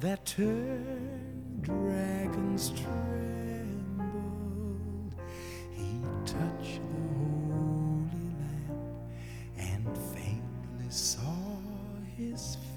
that turned dragons trembled. He touched the holy lamb and faintly saw his